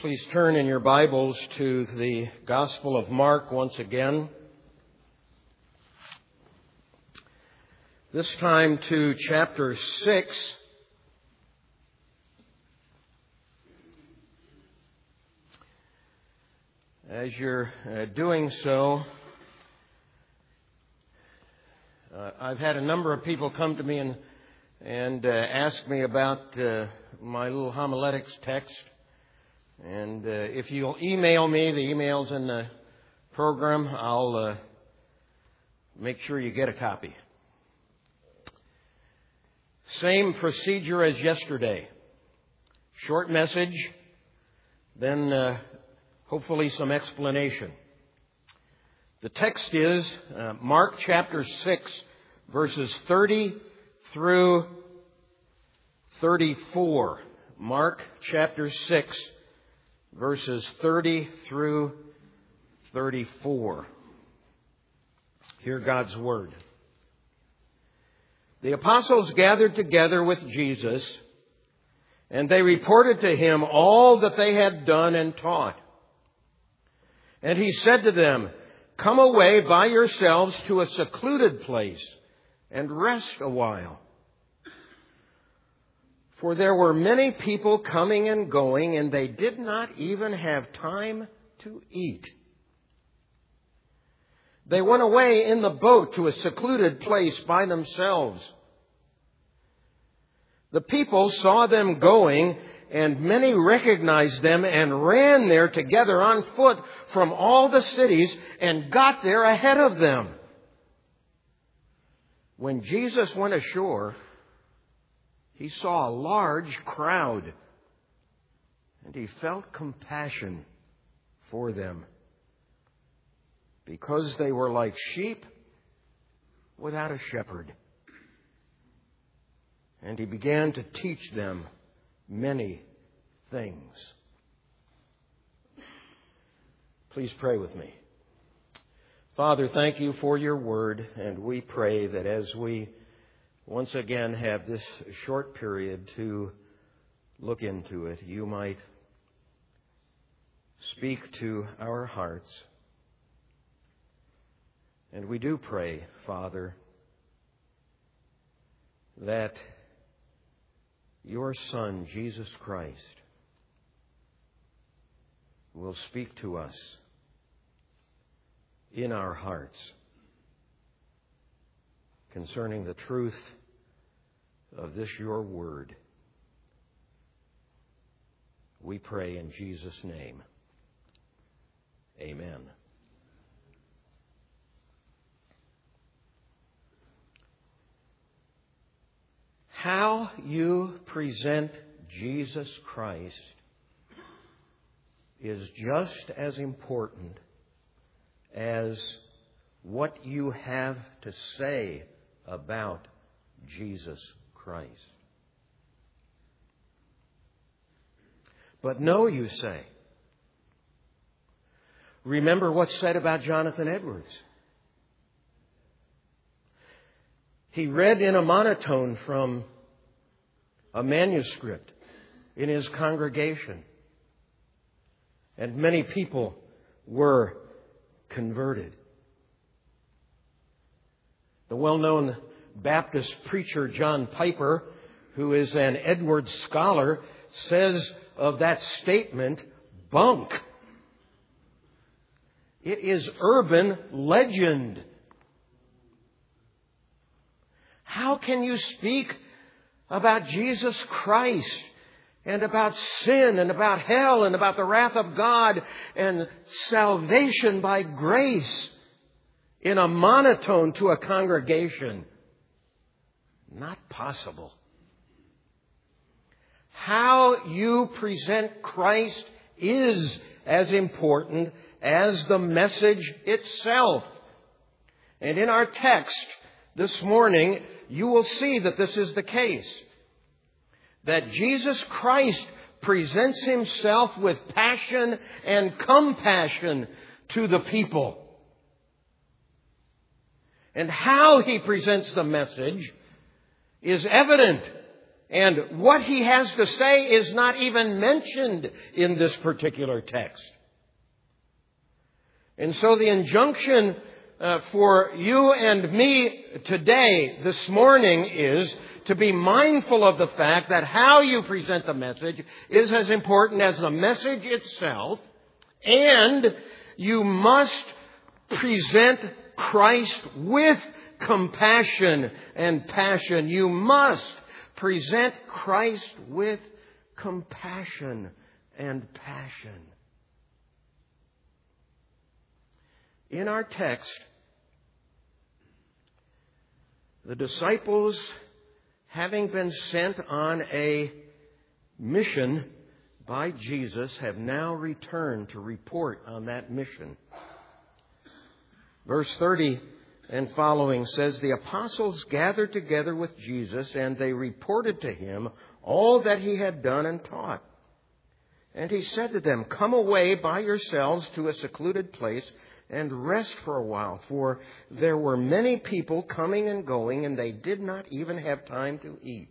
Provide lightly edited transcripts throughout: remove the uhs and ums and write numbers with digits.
Please turn in your Bibles to the Gospel of Mark once again. This time to chapter 6. As you're doing so, I've had a number of people come to me and ask me about my little homiletics text. And if you'll email me, the email's in the program, I'll make sure you get a copy. Same procedure as yesterday. Short message, then hopefully some explanation. The text is Mark chapter 6, verses 30 through 34. Mark chapter 6. Verses 30 through 34. Hear God's Word. The apostles gathered together with Jesus, and they reported to him all that they had done and taught. And he said to them, "Come away by yourselves to a secluded place and rest a while." For there were many people coming and going, and they did not even have time to eat. They went away in the boat to a secluded place by themselves. The people saw them going, and many recognized them and ran there together on foot from all the cities and got there ahead of them. When Jesus went ashore, he saw a large crowd, and he felt compassion for them because they were like sheep without a shepherd. And he began to teach them many things. Please pray with me. Father, thank you for your word, and we pray that as we once again have this short period to look into it, you might speak to our hearts. And we do pray, Father, that your Son, Jesus Christ, will speak to us in our hearts concerning the truth of this your word. We pray in Jesus' name. Amen. How you present Jesus Christ is just as important as what you have to say about Jesus Christ. But no, you say. Remember what's said about Jonathan Edwards. He read in a monotone from a manuscript in his congregation, and many people were converted. The well-known Baptist preacher John Piper, who is an Edwards scholar, says of that statement, bunk. It is urban legend. How can you speak about Jesus Christ and about sin and about hell and about the wrath of God and salvation by grace in a monotone to a congregation? Not possible. How you present Christ is as important as the message itself. And in our text this morning, you will see that this is the case. That Jesus Christ presents himself with passion and compassion to the people. And how he presents the message is evident And what he has to say is not even mentioned in this particular text. And so the injunction for you and me today, this morning, is to be mindful of the fact that how you present the message is as important as the message itself, and you must present Christ with compassion and passion. You must present Christ with compassion and passion. In our text, the disciples, having been sent on a mission by Jesus, have now returned to report on that mission. Verse 30 and following says, the apostles gathered together with Jesus, and they reported to him all that he had done and taught. And he said to them, come away by yourselves to a secluded place and rest for a while, for there were many people coming and going, and they did not even have time to eat.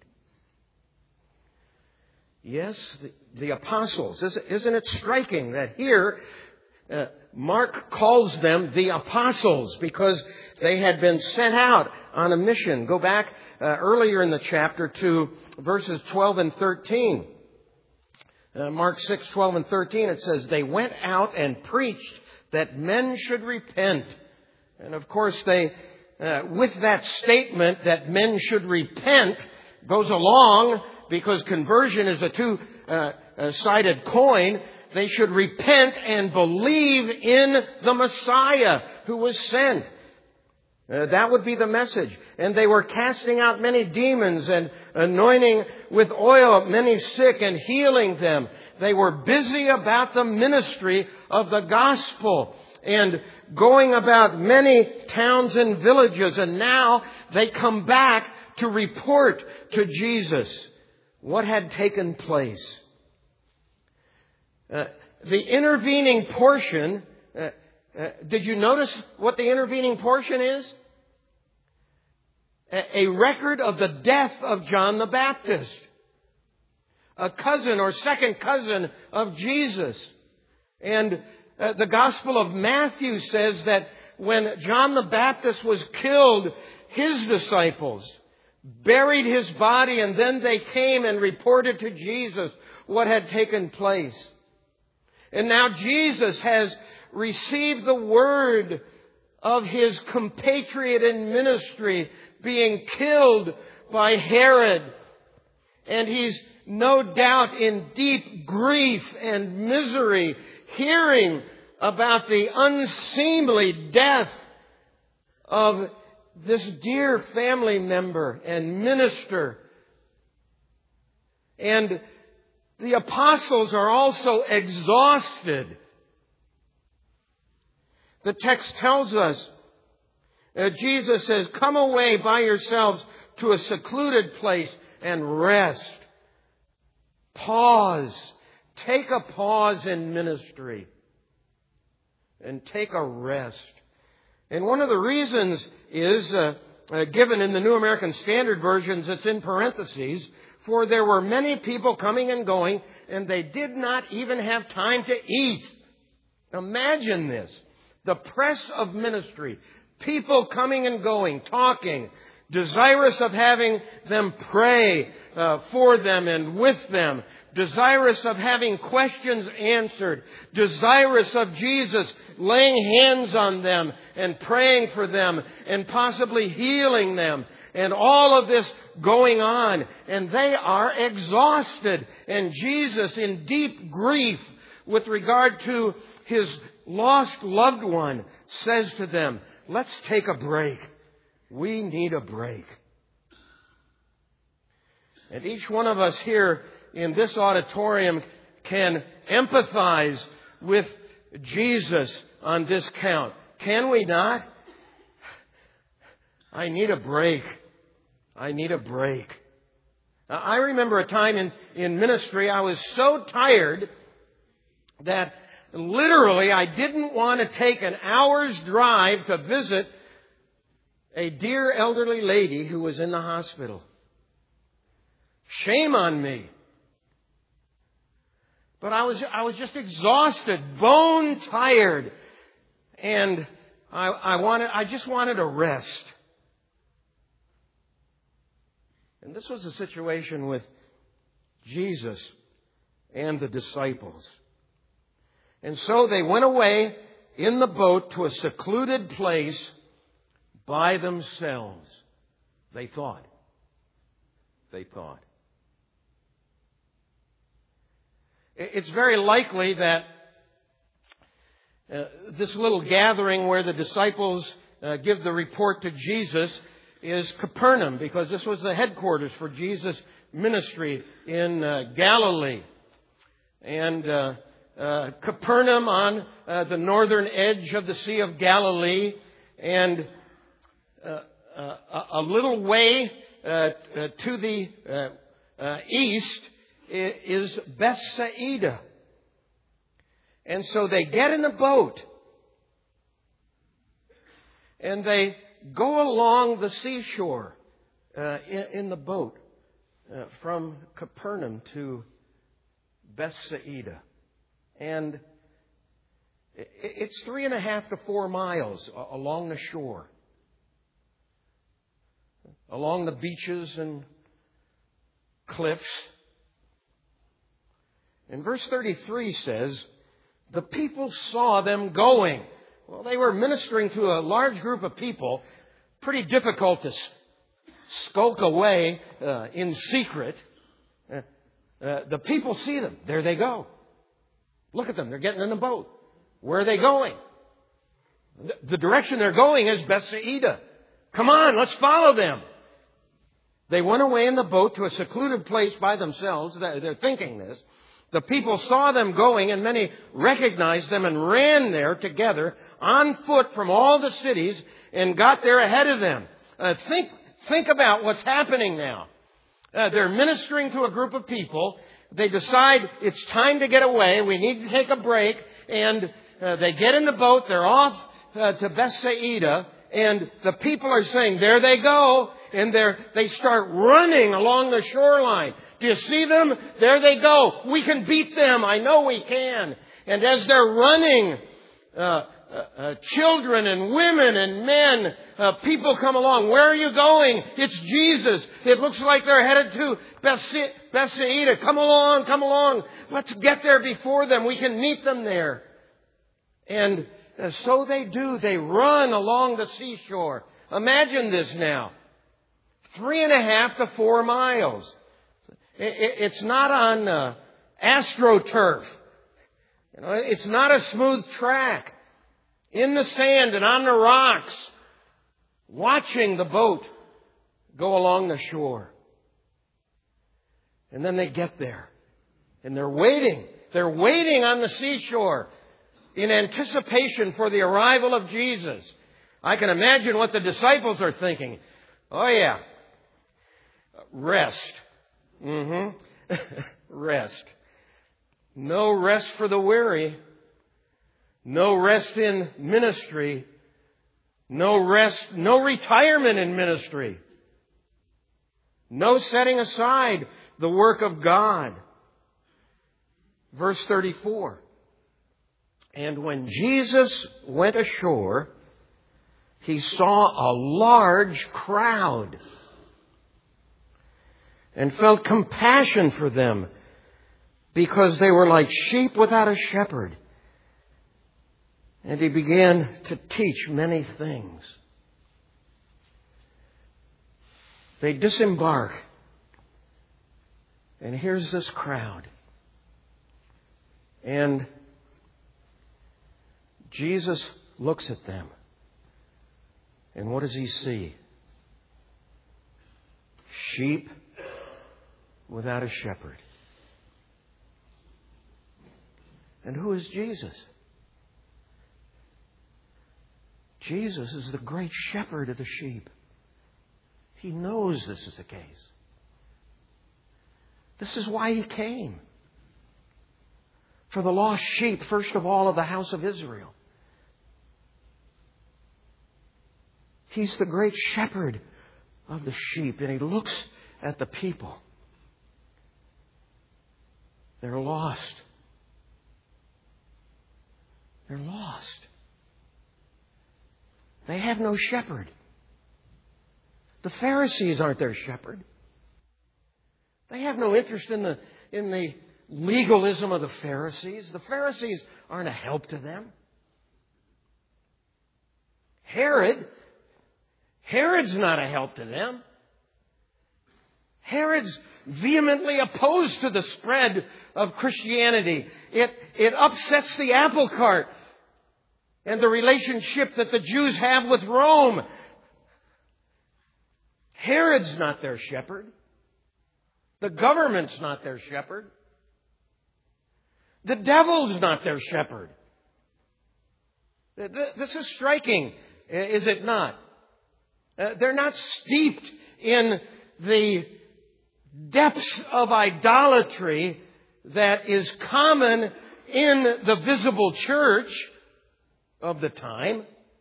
Yes, the apostles. Isn't it striking that here Mark calls them the apostles because they had been sent out on a mission. Go back earlier in the chapter to verses 12 and 13. Mark 6, 12 and 13, it says, they went out and preached that men should repent. And of course, they, with that statement that men should repent, goes along, because conversion is a two-sided coin. They should repent and believe in the Messiah who was sent. That would be the message. And they were casting out many demons and anointing with oil many sick and healing them. They were busy about the ministry of the gospel and going about many towns and villages. And now they come back to report to Jesus what had taken place. The intervening portion, did you notice what the intervening portion is? A record of the death of John the Baptist, a cousin or second cousin of Jesus. And the Gospel of Matthew says that when John the Baptist was killed, his disciples buried his body, and then they came and reported to Jesus what had taken place. And now Jesus has received the word of his compatriot in ministry being killed by Herod. And he's no doubt in deep grief and misery, hearing about the unseemly death of this dear family member and minister. And the apostles are also exhausted. The text tells us, Jesus says, come away by yourselves to a secluded place and rest. Pause. Take a pause in ministry. And take a rest. And one of the reasons is given in the New American Standard Versions. It's in parentheses. For there were many people coming and going, and they did not even have time to eat. Imagine this. The press of ministry. People coming and going, talking, desirous of having them pray for them and with them, desirous of having questions answered, desirous of Jesus laying hands on them and praying for them and possibly healing them, and all of this going on. And they are exhausted. And Jesus, in deep grief with regard to his lost loved one, says to them, let's take a break. We need a break. And each one of us here in this auditorium can empathize with Jesus on this count. Can we not? I need a break. I need a break. Now, I remember a time in ministry I was so tired that literally I didn't want to take an hour's drive to visit a dear elderly lady who was in the hospital. Shame on me. But I was just exhausted, bone tired, and I just wanted a rest. And this was the situation with Jesus and the disciples. And so they went away in the boat to a secluded place by themselves. They thought. It's very likely that this little gathering where the disciples give the report to Jesus is Capernaum, because this was the headquarters for Jesus' ministry in Galilee. And Capernaum on the northern edge of the Sea of Galilee, and a little way to the east is Bethsaida. And so they get in a boat and they go along the seashore in the boat from Capernaum to Bethsaida. And it's 3.5 to 4 miles along the shore, along the beaches and cliffs. And verse 33 says, the people saw them going. Well, they were ministering to a large group of people. Pretty difficult to skulk away in secret. The people see them. There they go. Look at them. They're getting in the boat. Where are they going? The direction they're going is Bethsaida. Come on, let's follow them. They went away in the boat to a secluded place by themselves. They're thinking this. The people saw them going, and many recognized them and ran there together on foot from all the cities and got there ahead of them. Think about what's happening now. They're ministering to a group of people. They decide it's time to get away. We need to take a break. And they get in the boat. They're off to Bethsaida. And the people are saying, there they go. And they start running along the shoreline. Do you see them? There they go. We can beat them. I know we can. And as they're running, children and women and men, people come along. Where are you going? It's Jesus. It looks like they're headed to Bethsaida. Come along. Let's get there before them. We can meet them there. And so they do. They run along the seashore. Imagine this now. 3.5 to 4 miles. It's not on AstroTurf. It's not a smooth track. In the sand and on the rocks, watching the boat go along the shore. And then they get there. And they're waiting. They're waiting on the seashore in anticipation for the arrival of Jesus. I can imagine what the disciples are thinking. Oh yeah. Rest. Rest. No rest for the weary. No rest in ministry. No rest, no retirement in ministry. No setting aside the work of God. Verse 34. And when Jesus went ashore, he saw a large crowd and felt compassion for them because they were like sheep without a shepherd. And he began to teach many things. They disembark. And here's this crowd. And Jesus looks at them. And what does he see? Sheep without a shepherd. And who is Jesus? Jesus is the great shepherd of the sheep. He knows this is the case. This is why he came. For the lost sheep, first of all, of the house of Israel. He's the great shepherd of the sheep, and he looks at the people. They're lost. They're lost. They have no shepherd. The Pharisees aren't their shepherd. They have no interest in the legalism of the Pharisees. The Pharisees aren't a help to them. Herod's not a help to them. Herod's vehemently opposed to the spread of Christianity. It upsets the apple cart and the relationship that the Jews have with Rome. Herod's not their shepherd. The government's not their shepherd. The devil's not their shepherd. This is striking, is it not? They're not steeped in the depths of idolatry that is common in the visible church of the time.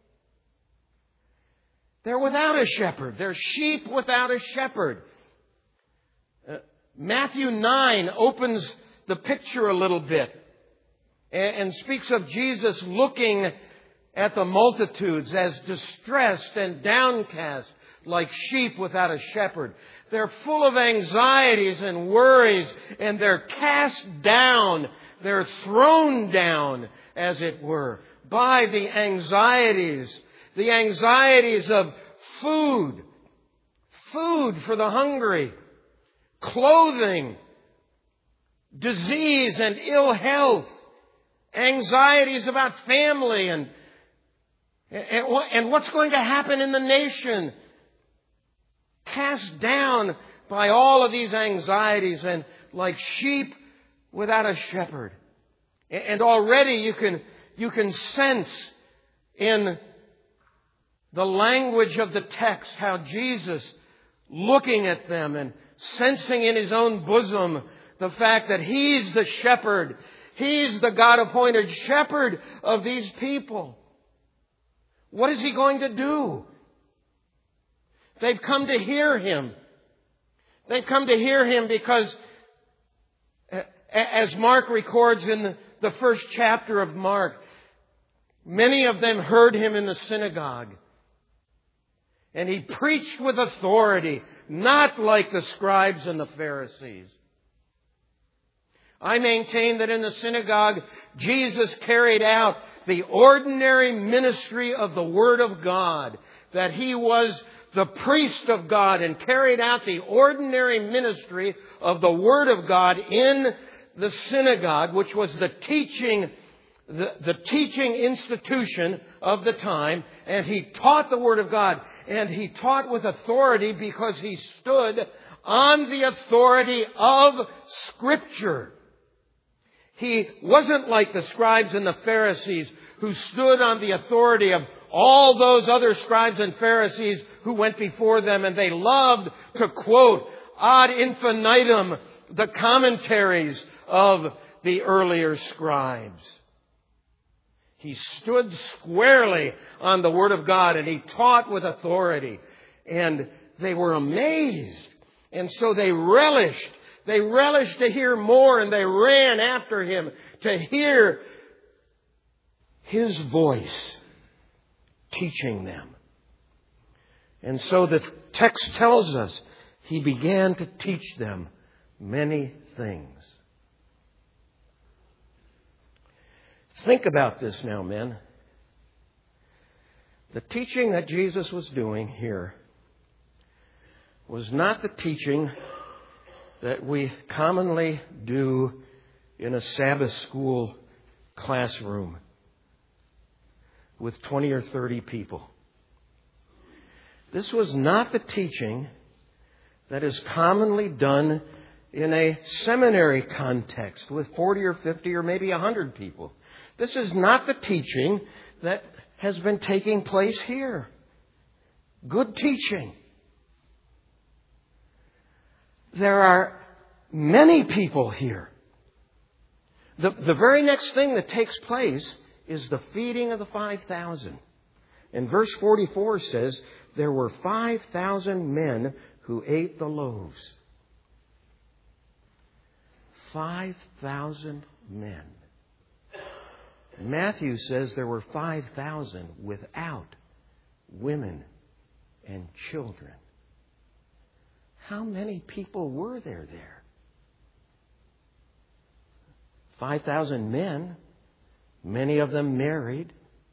They're without a shepherd. They're sheep without a shepherd. Matthew 9 opens the picture a little bit and speaks of Jesus looking at the multitudes as distressed and downcast like sheep without a shepherd. They're full of anxieties and worries, and they're cast down. They're thrown down, as it were, by the anxieties of food for the hungry, clothing, disease and ill health, anxieties about family and what's going to happen in the nation. Cast down by all of these anxieties and like sheep without a shepherd. And already you can sense in the language of the text how Jesus, looking at them and sensing in His own bosom the fact that He's the shepherd. He's the God-appointed shepherd of these people. What is He going to do? They've come to hear Him. They've come to hear Him because, as Mark records in the first chapter of Mark, many of them heard Him in the synagogue. And He preached with authority, not like the scribes and the Pharisees. I maintain that in the synagogue, Jesus carried out the ordinary ministry of the Word of God, that He was the priest of God and carried out the ordinary ministry of the Word of God in the synagogue, which was the teaching institution of the time. And He taught the Word of God, and He taught with authority because He stood on the authority of Scripture. He wasn't like the scribes and the Pharisees who stood on the authority of all those other scribes and Pharisees who went before them, and they loved to quote ad infinitum the commentaries of the earlier scribes. He stood squarely on the Word of God, and He taught with authority. And they were amazed. And so they relished. They relished to hear more, and they ran after Him to hear His voice teaching them. And so the text tells us He began to teach them many things. Think about this now, men. The teaching that Jesus was doing here was not the teaching that we commonly do in a Sabbath school classroom with 20 or 30 people. This was not the teaching that is commonly done in a seminary context with 40 or 50 or maybe 100 people. This is not the teaching that has been taking place here. Good teaching. There are many people here. The very next thing that takes place is the feeding of the 5,000. And verse 44 says, there were 5,000 men who ate the loaves. 5,000 men. Matthew says there were 5,000 without women and children. How many people were there? 5,000 men, many of them married.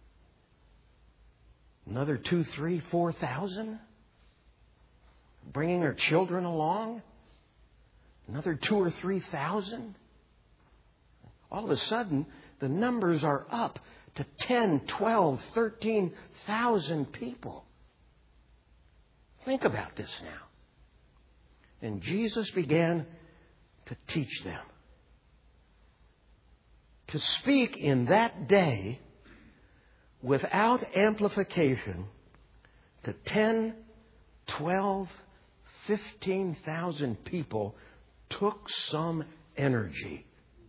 Another 2,000, 3,000, 4,000 bringing their children along. Another 2,000 or 3,000. All of a sudden, the numbers are up to 10, 12, 13,000 people. Think about this now. And Jesus began to teach them. To speak in that day without amplification to 10, 12, 15,000 people took some energy,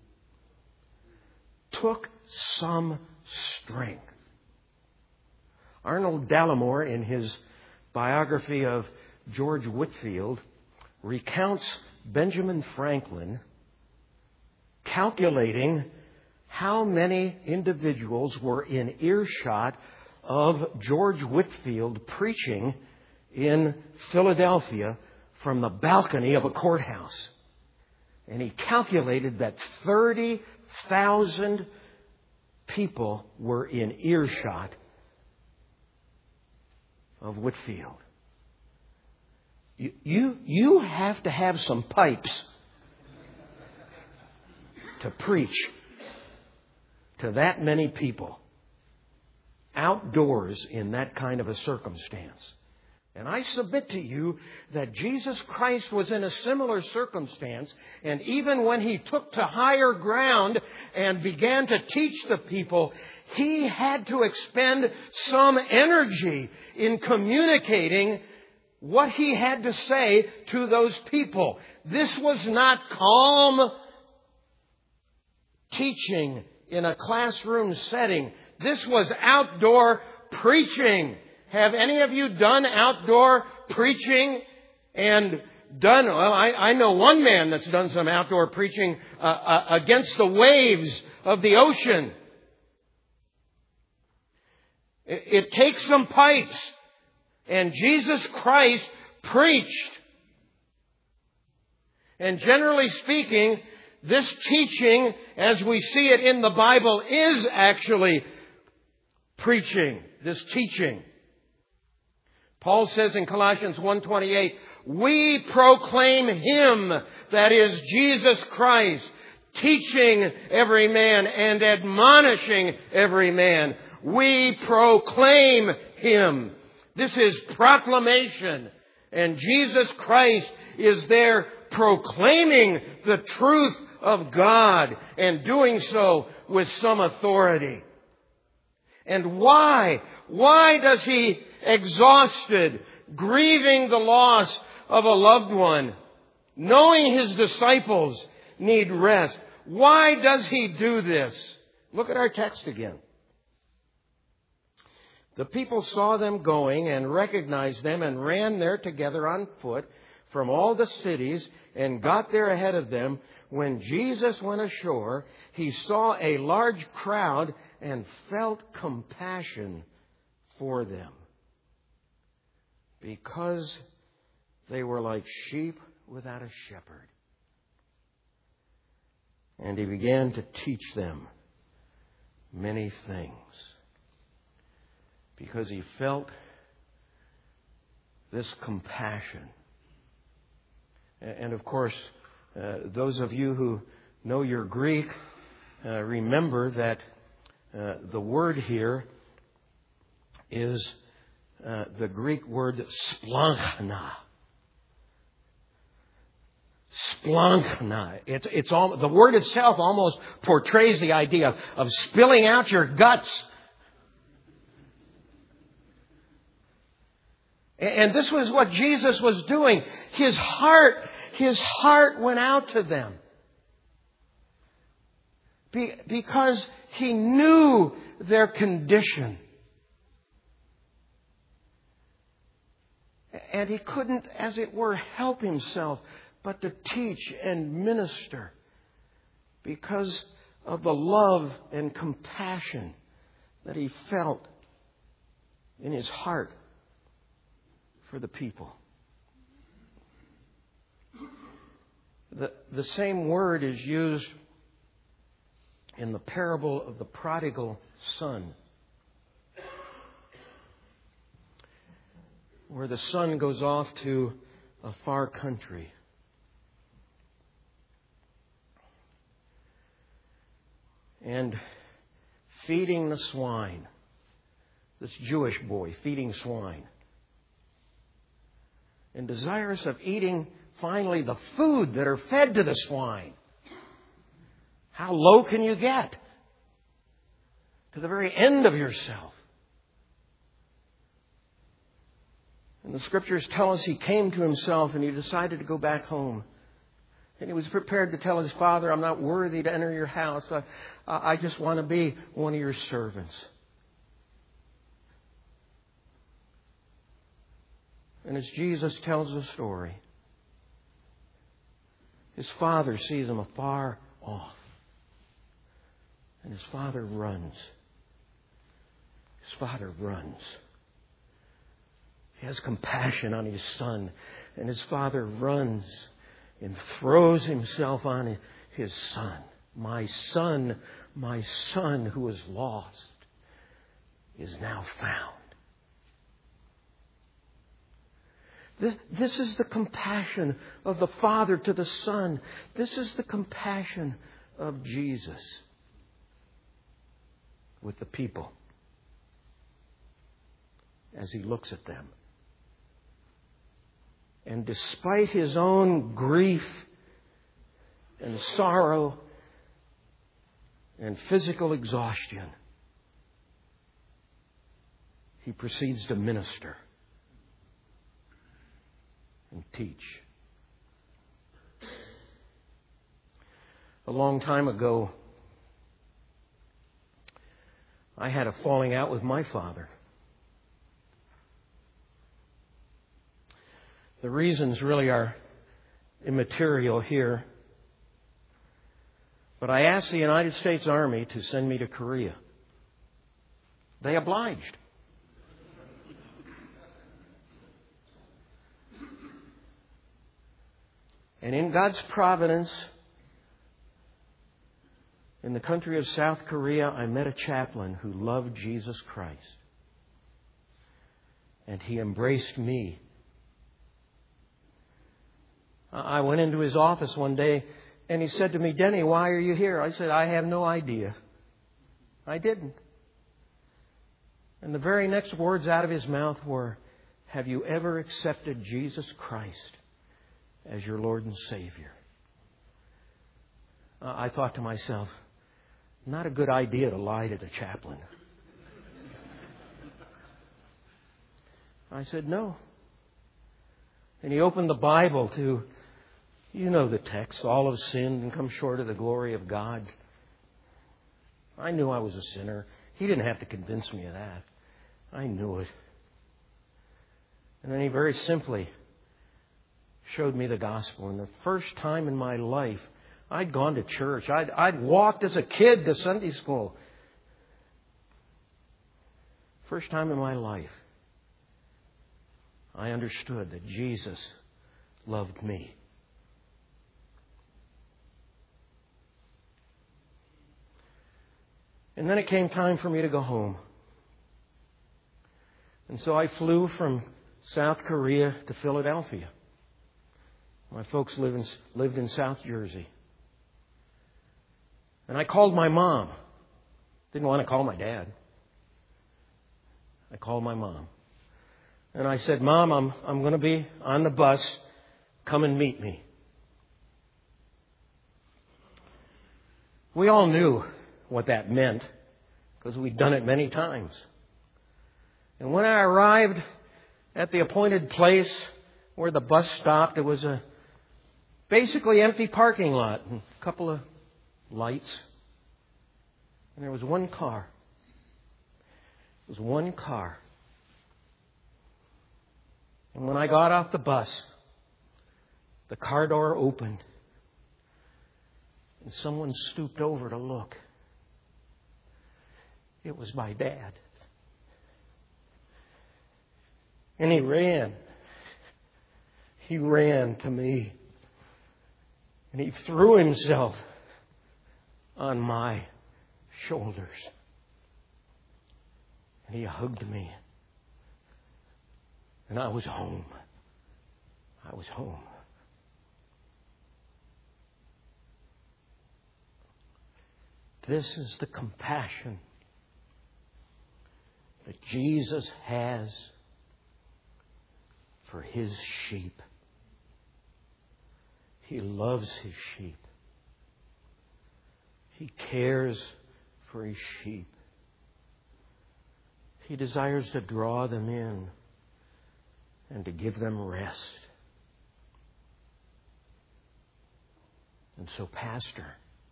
took some strength. Arnold Dallimore, in his biography of George Whitefield, recounts Benjamin Franklin calculating how many individuals were in earshot of George Whitefield preaching in Philadelphia from the balcony of a courthouse. And he calculated that 30,000 people were in earshot of Whitefield. You have to have some pipes to preach to that many people outdoors in that kind of a circumstance. And I submit to you that Jesus Christ was in a similar circumstance, and even when He took to higher ground and began to teach the people, He had to expend some energy in communicating what He had to say to those people. This was not calm teaching in a classroom setting. This was outdoor preaching. Have any of you done outdoor preaching and done... Well, I know one man that's done some outdoor preaching against the waves of the ocean. It takes some pipes. And Jesus Christ preached. And generally speaking, this teaching, as we see it in the Bible, is actually preaching, this teaching. Paul says in Colossians 1:28, we proclaim Him, that is Jesus Christ, teaching every man and admonishing every man. We proclaim Him. This is proclamation. And Jesus Christ is there proclaiming the truth of God and doing so with some authority. And why? Why does He, exhausted, grieving the loss of a loved one, knowing His disciples need rest, why does He do this? Look at our text again. The people saw them going and recognized them and ran there together on foot from all the cities and got there ahead of them. When Jesus went ashore, He saw a large crowd and felt compassion for them, because they were like sheep without a shepherd. And He began to teach them many things, because He felt this compassion. And of course, those of you who know your Greek remember that the word here is the Greek word splanchna. Splanchna. It's all, the word itself almost portrays the idea of spilling out your guts. And this was what Jesus was doing. His heart went out to them. Because He knew their condition. And He couldn't, as it were, help Himself but to teach and minister because of the love and compassion that he felt in his heart for the people. The same word is used in the parable of the prodigal son, where the son goes off to a far country. And feeding the swine, this Jewish boy feeding swine, and desirous of eating finally the food that are fed to the swine. How low can you get? To the very end of yourself. And the Scriptures tell us he came to himself and he decided to go back home. And he was prepared to tell his father, I'm not worthy to enter your house. I just want to be one of your servants. And as Jesus tells the story, his father sees him afar off. And his father runs. His father runs. He has compassion on his son. And his father runs and throws himself on his son. My son who was lost, is now found. This is the compassion of the Father to the Son. This is the compassion of Jesus with the people as he looks at them. And despite his own grief and sorrow and physical exhaustion, he proceeds to minister and teach. A long time ago, I had a falling out with my father. The reasons really are immaterial here. But I asked the United States Army to send me to Korea. They obliged. And in God's providence, in the country of South Korea, I met a chaplain who loved Jesus Christ. And he embraced me. I went into his office one day and he said to me, Denny, why are you here? I said, I have no idea. I didn't. And the very next words out of his mouth were, have you ever accepted Jesus Christ as your Lord and Savior? I thought to myself, not a good idea to lie to the chaplain. I said, no. And he opened the Bible to, you know the text, all have sinned and come short of the glory of God. I knew I was a sinner. He didn't have to convince me of that. I knew it. And then he very simply showed me the gospel. And the first time in my life, I'd gone to church. I'd walked as a kid to Sunday school. First time in my life, I understood that Jesus loved me. And then it came time for me to go home. And so I flew from South Korea to Philadelphia. My folks lived in South Jersey. And I called my mom. Didn't want to call my dad. I called my mom. And I said, Mom, I'm going to be on the bus. Come and meet me. We all knew what that meant because we'd done it many times. And when I arrived at the appointed place where the bus stopped, it was a basically empty parking lot and a couple of lights. And there was one car. It was one car. And when I got off the bus, the car door opened. And someone stooped over to look. It was my dad. And he ran. He ran to me. And he threw himself on my shoulders. And he hugged me. And I was home. I was home. This is the compassion that Jesus has for His sheep. He loves His sheep. He cares for His sheep. He desires to draw them in and to give them rest. And so, Pastor,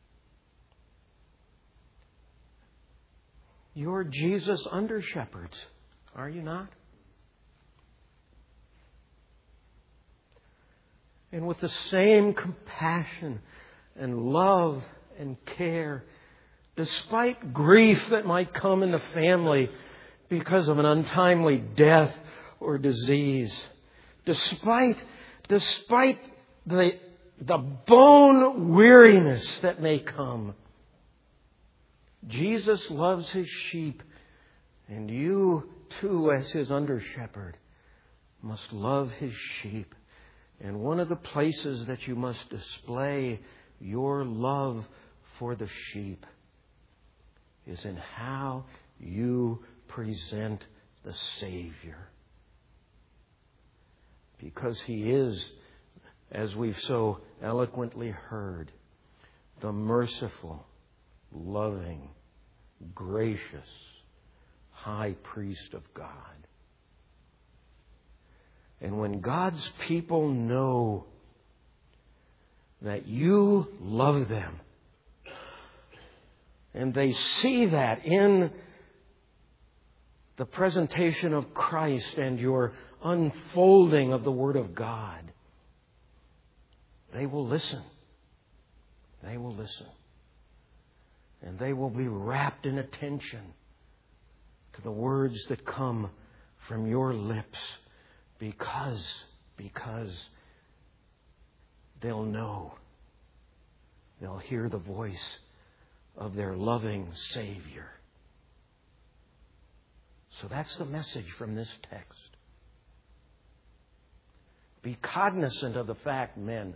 you're Jesus' under-shepherds, are you not? And with the same compassion and love and care, despite grief that might come in the family because of an untimely death or disease, despite the bone weariness that may come, Jesus loves His sheep, and you too, as His under-shepherd, must love His sheep. And one of the places that you must display your love for the sheep is in how you present the Savior. Because He is, as we've so eloquently heard, the merciful, loving, gracious high priest of God. And when God's people know that you love them, and they see that in the presentation of Christ and your unfolding of the Word of God, they will listen. They will listen. And they will be wrapped in attention to the words that come from your lips because they'll know. They'll hear the voice of their loving Savior. So that's the message from this text. Be cognizant of the fact, men.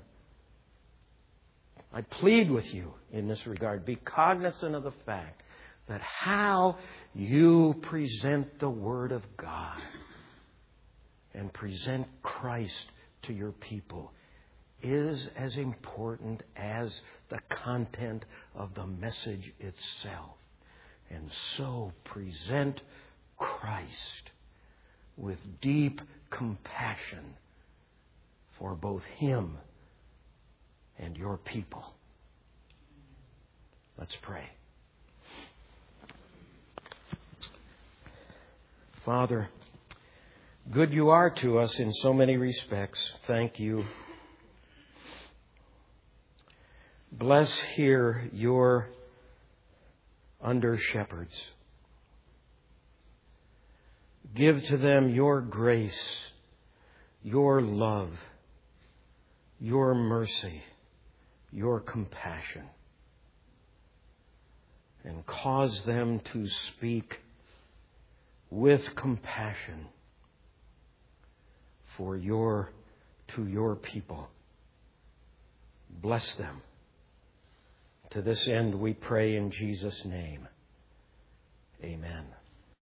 I plead with you in this regard. Be cognizant of the fact that how you present the Word of God and present Christ to your people is as important as the content of the message itself. And so present Christ with deep compassion for both Him and your people. Let's pray. Father, good you are to us in so many respects. Thank you. Bless here your under-shepherds. Give to them your grace, your love, your mercy, your compassion, and cause them to speak with compassion to your people. Bless them. To this end we pray in Jesus' name. Amen.